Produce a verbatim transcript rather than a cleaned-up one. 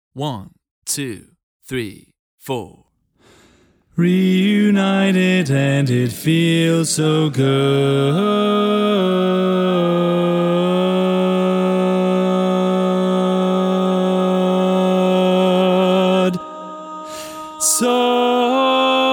One, two, three, four. Reunited and it feels so good. So